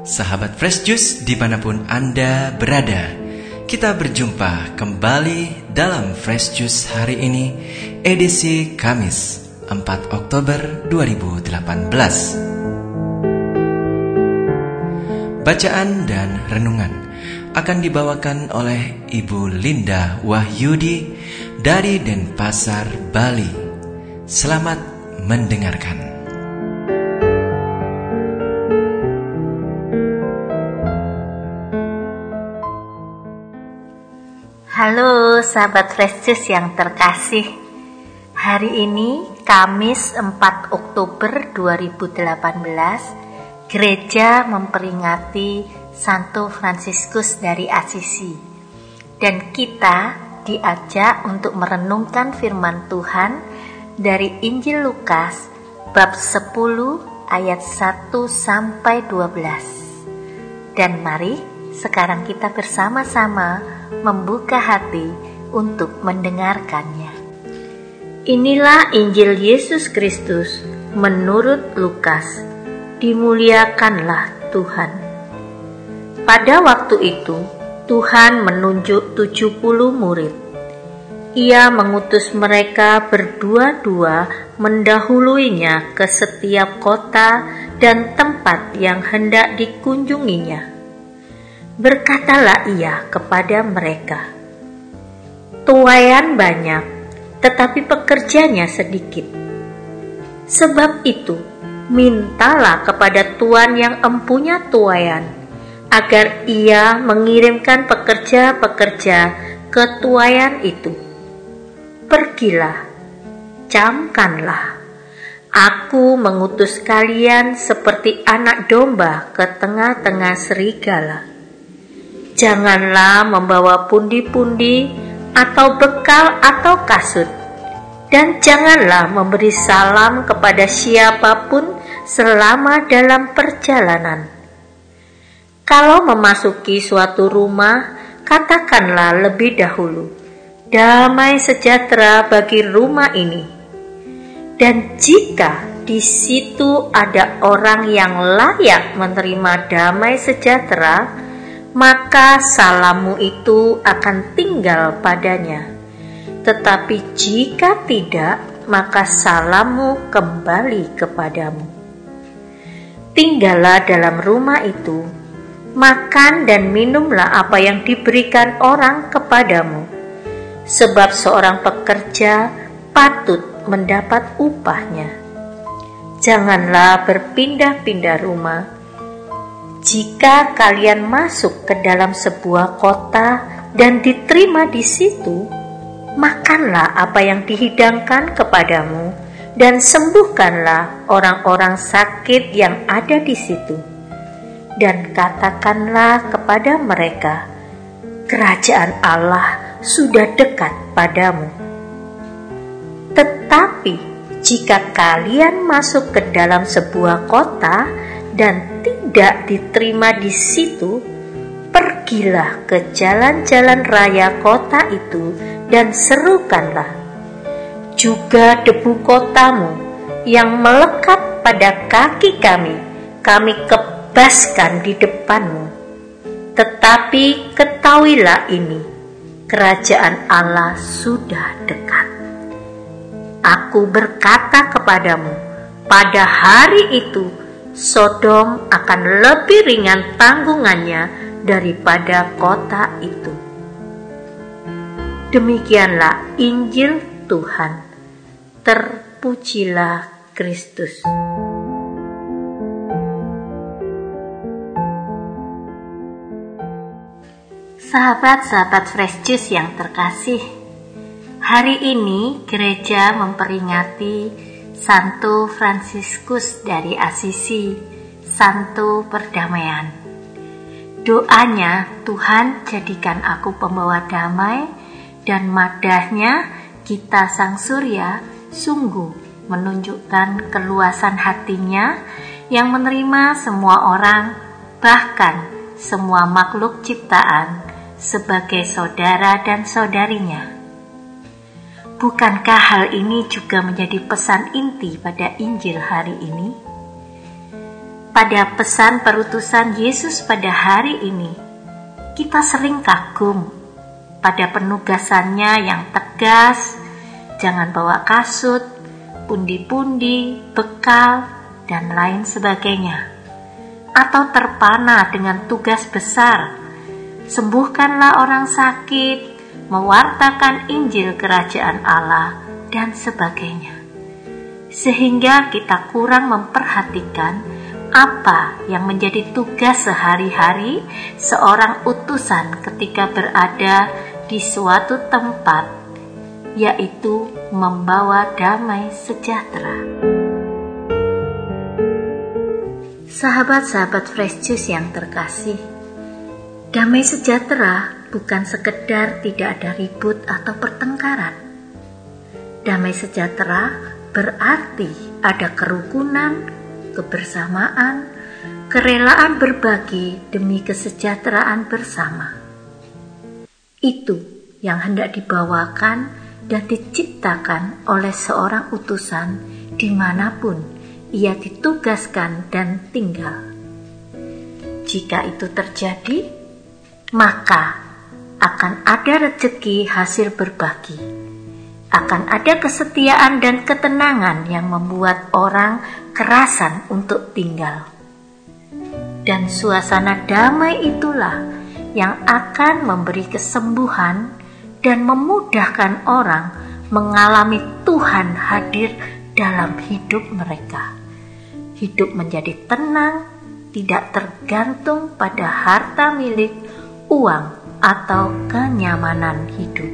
Sahabat Fresh Juice dimanapun Anda berada, kita berjumpa kembali dalam Fresh Juice hari ini, edisi Kamis 4 Oktober 2018. Bacaan dan renungan akan dibawakan oleh Ibu Linda Wahyudi dari Denpasar, Bali. Selamat mendengarkan. Halo sahabat Fresh Juice yang terkasih. Hari ini Kamis 4 Oktober 2018, gereja memperingati Santo Fransiskus dari Assisi. Dan kita diajak untuk merenungkan firman Tuhan dari Injil Lukas bab 10 ayat 1 sampai 12. Dan mari sekarang kita bersama-sama membuka hati untuk mendengarkannya. Inilah Injil Yesus Kristus menurut Lukas. Dimuliakanlah Tuhan. Pada waktu itu, Tuhan menunjuk 70 murid. Ia mengutus mereka berdua-dua mendahuluinya ke setiap kota dan tempat yang hendak dikunjunginya. Berkatalah ia kepada mereka, "Tuaian banyak, tetapi pekerjanya sedikit. Sebab itu, mintalah kepada Tuan yang empunya tuaian, agar ia mengirimkan pekerja-pekerja ke tuaian itu. Pergilah, camkanlah. Aku mengutus kalian seperti anak domba ke tengah-tengah serigala. Janganlah membawa pundi-pundi atau bekal atau kasut, dan janganlah memberi salam kepada siapapun selama dalam perjalanan. Kalau memasuki suatu rumah, katakanlah lebih dahulu, 'Damai sejahtera bagi rumah ini.' Dan jika di situ ada orang yang layak menerima damai sejahtera, maka salammu itu akan tinggal padanya. Tetapi jika tidak, maka salammu kembali kepadamu. Tinggallah dalam rumah itu, makan dan minumlah apa yang diberikan orang kepadamu, sebab seorang pekerja patut mendapat upahnya. Janganlah berpindah-pindah rumah. Jika kalian masuk ke dalam sebuah kota dan diterima di situ, makanlah apa yang dihidangkan kepadamu dan sembuhkanlah orang-orang sakit yang ada di situ. Dan katakanlah kepada mereka, 'Kerajaan Allah sudah dekat padamu.' Tetapi jika kalian masuk ke dalam sebuah kota dan tidak diterima di situ, pergilah ke jalan-jalan raya kota itu dan serukanlah, 'Juga debu kotamu yang melekat pada kaki kami kebaskan di depanmu. Tetapi ketahuilah ini, kerajaan Allah sudah dekat. Aku berkata kepadamu, pada hari itu Sodom akan lebih ringan tanggungannya daripada kota itu." Demikianlah Injil Tuhan. Terpujilah Kristus. Sahabat-sahabat Fresh Juice yang terkasih, hari ini gereja memperingati Santo Fransiskus dari Assisi, Santo Perdamaian. Doanya, "Tuhan jadikan aku pembawa damai," dan madahnya, "Kita Sang Surya," sungguh menunjukkan keluasan hatinya yang menerima semua orang, bahkan semua makhluk ciptaan, sebagai saudara dan saudarinya. Bukankah hal ini juga menjadi pesan inti pada Injil hari ini? Pada pesan perutusan Yesus pada hari ini, kita sering kagum pada penugasannya yang tegas, jangan bawa kasut, pundi-pundi, bekal, dan lain sebagainya. Atau terpana dengan tugas besar, sembuhkanlah orang sakit, mewartakan Injil Kerajaan Allah, dan sebagainya. Sehingga kita kurang memperhatikan apa yang menjadi tugas sehari-hari seorang utusan ketika berada di suatu tempat, yaitu membawa damai sejahtera. Sahabat-sahabat Fresh Juice yang terkasih, damai sejahtera bukan sekedar tidak ada ribut atau pertengkaran. Damai sejahtera berarti ada kerukunan, kebersamaan, kerelaan berbagi demi kesejahteraan bersama. Itu yang hendak dibawakan dan diciptakan oleh seorang utusan dimanapun ia ditugaskan dan tinggal. Jika itu terjadi, maka akan ada rezeki hasil berbagi. Akan ada kesetiaan dan ketenangan yang membuat orang kerasan untuk tinggal. Dan suasana damai itulah yang akan memberi kesembuhan dan memudahkan orang mengalami Tuhan hadir dalam hidup mereka. Hidup menjadi tenang, tidak tergantung pada harta milik, uang, atau kenyamanan hidup.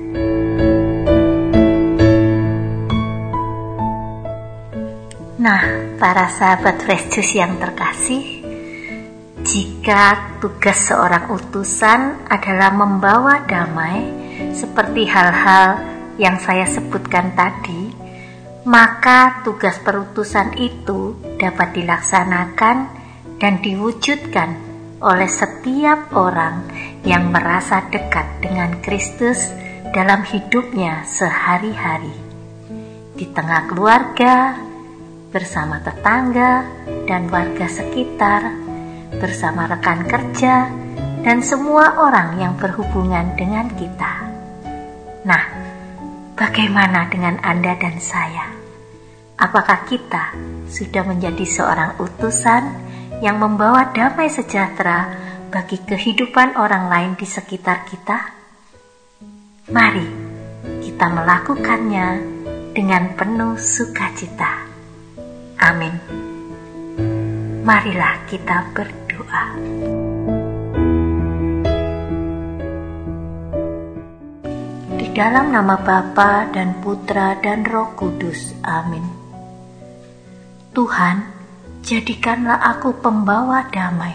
Nah, para sahabat Fresh Juice yang terkasih, jika tugas seorang utusan adalah membawa damai, seperti hal-hal yang saya sebutkan tadi, maka tugas perutusan itu dapat dilaksanakan dan diwujudkan oleh setiap orang yang merasa dekat dengan Kristus dalam hidupnya sehari-hari, di tengah keluarga, bersama tetangga dan warga sekitar, bersama rekan kerja, dan semua orang yang berhubungan dengan kita. Nah, bagaimana dengan Anda dan saya? Apakah kita sudah menjadi seorang utusan yang membawa damai sejahtera bagi kehidupan orang lain di sekitar kita? Mari kita melakukannya dengan penuh sukacita. Amin. Marilah kita berdoa. Di dalam nama Bapa dan Putra dan Roh Kudus. Amin. Tuhan, jadikanlah aku pembawa damai.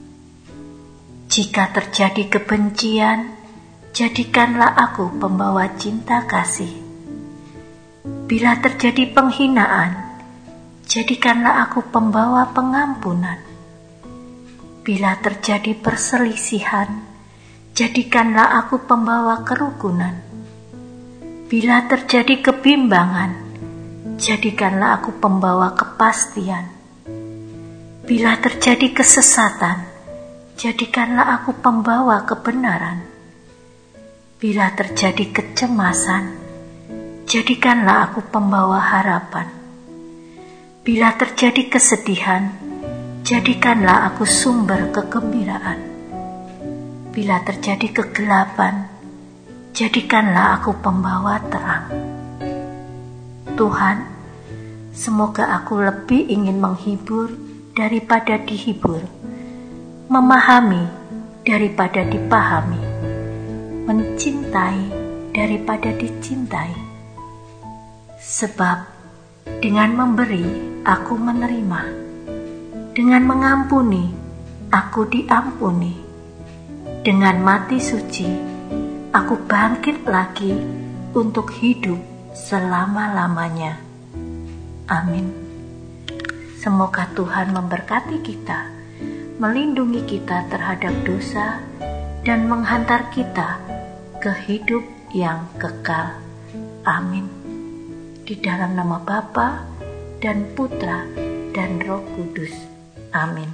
Jika terjadi kebencian, jadikanlah aku pembawa cinta kasih. Bila terjadi penghinaan, jadikanlah aku pembawa pengampunan. Bila terjadi perselisihan, jadikanlah aku pembawa kerukunan. Bila terjadi kebimbangan, jadikanlah aku pembawa kepastian. Bila terjadi kesesatan, jadikanlah aku pembawa kebenaran. Bila terjadi kecemasan, jadikanlah aku pembawa harapan. Bila terjadi kesedihan, jadikanlah aku sumber kegembiraan. Bila terjadi kegelapan, jadikanlah aku pembawa terang. Tuhan, semoga aku lebih ingin menghibur daripada dihibur, memahami daripada dipahami, mencintai daripada dicintai. Sebab dengan memberi, aku menerima. Dengan mengampuni, aku diampuni. Dengan mati suci, aku bangkit lagi untuk hidup selama-lamanya. Amin. Semoga Tuhan memberkati kita, melindungi kita terhadap dosa, dan menghantar kita ke hidup yang kekal. Amin. Di dalam nama Bapa dan Putra dan Roh Kudus. Amin.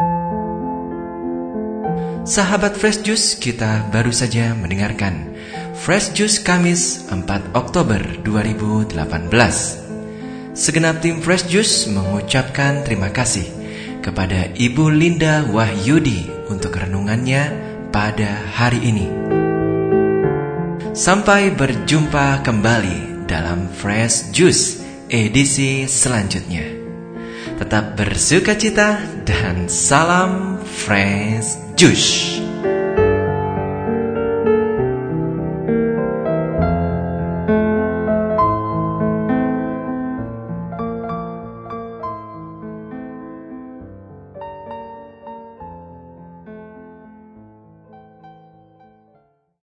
Sahabat Fresh Juice, kita baru saja mendengarkan Fresh Juice Kamis 4 Oktober 2018. Segenap tim Fresh Juice mengucapkan terima kasih kepada Ibu Linda Wahyudi untuk renungannya pada hari ini. Sampai berjumpa kembali dalam Fresh Juice edisi selanjutnya. Tetap bersukacita dan salam Fresh Juice.